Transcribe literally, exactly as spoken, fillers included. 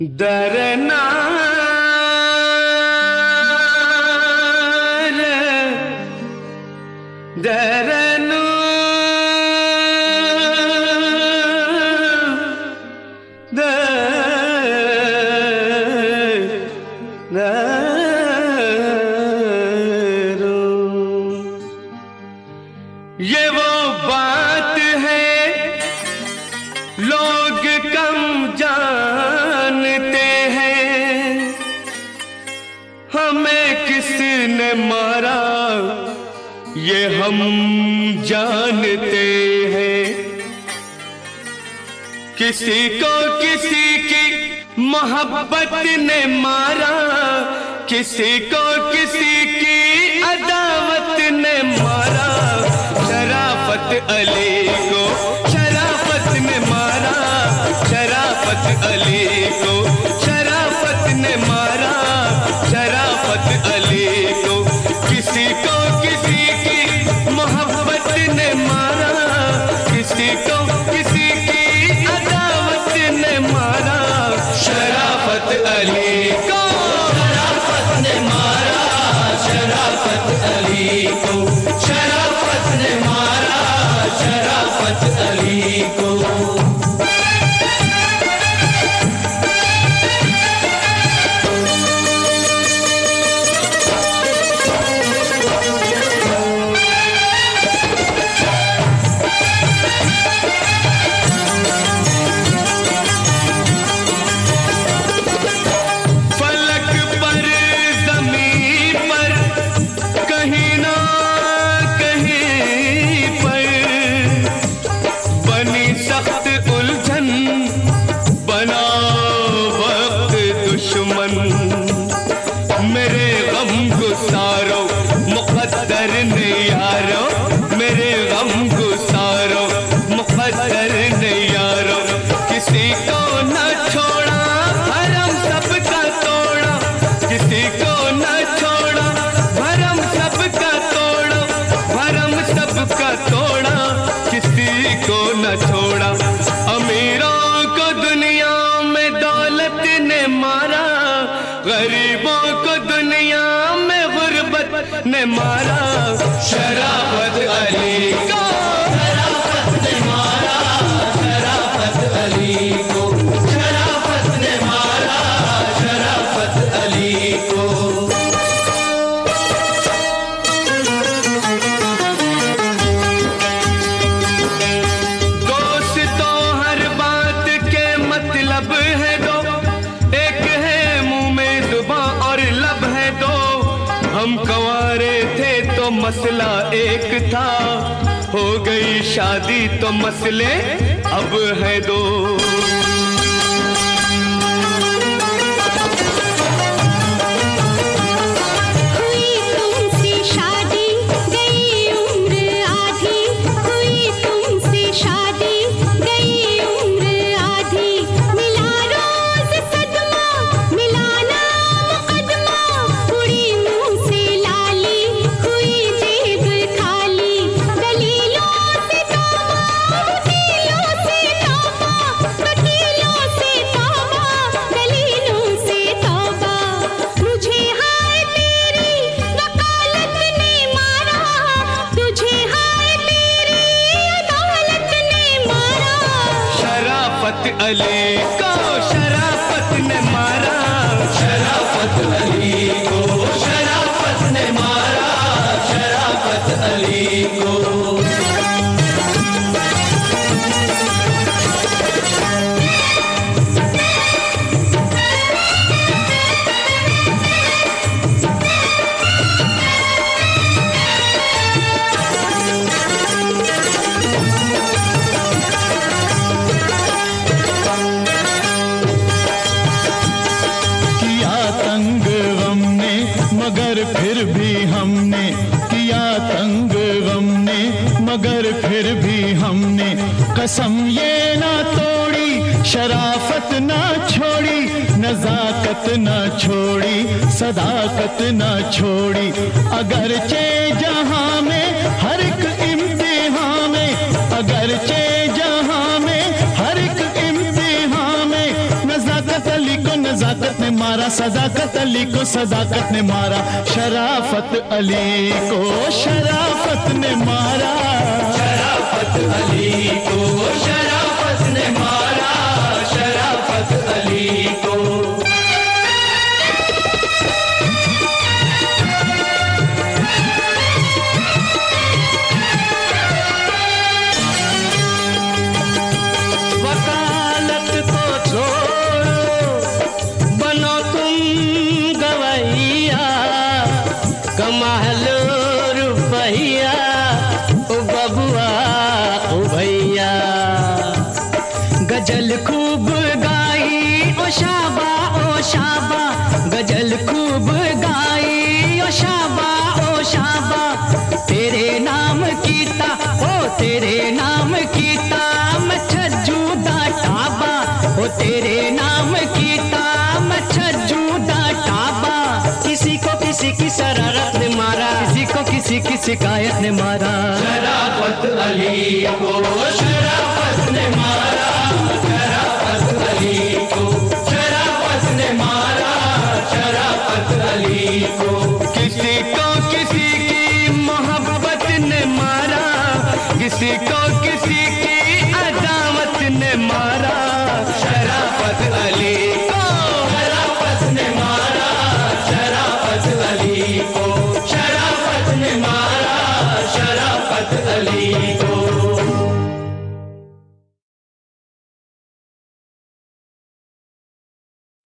डरना डरनु ये वो बात है लोग कम जानते हैं, हमें किसने मारा ये हम जानते हैं। किसी को किसी की मोहब्बत ने मारा, किसी को किसी की अदावत ने मारा। शराफत अली को शराफत ने मारा, शराफत अली को शराफत ने मारा, शराफत अली को। किसी को किसी की मोहब्बत ने मारा, किसी को किसी की अदावत ने मारा। शराफत अली को शराफत ने मारा, शराफत अली को शराफत ने मारा, शराफत अली को। मेरे गम गुसारो मुक़द्दर ने यारो, मेरे गम गुसारो मुक़द्दर ने यारो। किसी को न छोड़ा भरम सबका तोड़ा, किसी को न छोड़ा भरम सबका तोड़ा, भरम सबका तोड़ा, किसी को न छोड़ा। अमीरों को दुनिया में दौलत ने मारा, गरीबों को दुनिया में गुर्बत ने मारा। शराफत अली को शराफत ने मारा, शराफत अली को शराफत ने मारा, शराफत अली को। दोस्तों हर बात के मतलब है दो, एक है मुंह में जुबां और लब है दो। हम कंवारे थे तो मसला एक था, हो गई शादी तो मसले अब है दो। अली को शराफत ने मारा, शराफत अली को शराफत ने मारा, शराफत अली को। मगर फिर भी हमने किया तंग गम ने, मगर फिर भी हमने कसम ये ना तोड़ी, शराफत ना छोड़ी, नजाकत ना छोड़ी, सदाकत ना छोड़ी। अगरचे जहां में हर एक इम्तिहान में, अगरचे जहां में हर एक इम्तिहान में, नजाकत अली को नजाकत ने मारा, सदाकत अली को सदाकत ने मारा, शराफत अली को शराफत ने मारा, शराफत अली को शराफत ने मारा, शराफत अली को। वकालत को छोड़ो, बनो तुम गवैया, कमा लो रुपैया, ओ बबुआ ओ भैया। गजल खूब गाई ओ शाबा ओ शाबा, गजल खूब गाई ओ शाबा ओ शाबा, तेरे नाम कीता ओ तेरे नाम कीता मैं छज्जू दा टाबा, ओ तेरे नाम कीता मैं छज्जू दा टाबा। किसी को किसी की शरारत ने मारा, किसी को किसी की शिकायत ने मारा, शराफत अली को शराफत ने मारा, शराफत अली को शराफत ने मारा, शराफत अली को। किसी को किसी की मोहब्बत ने मारा, किसी को किसी की अदावत ने मारा, शराफत अली को शराफत ने मारा, शराफत अली को।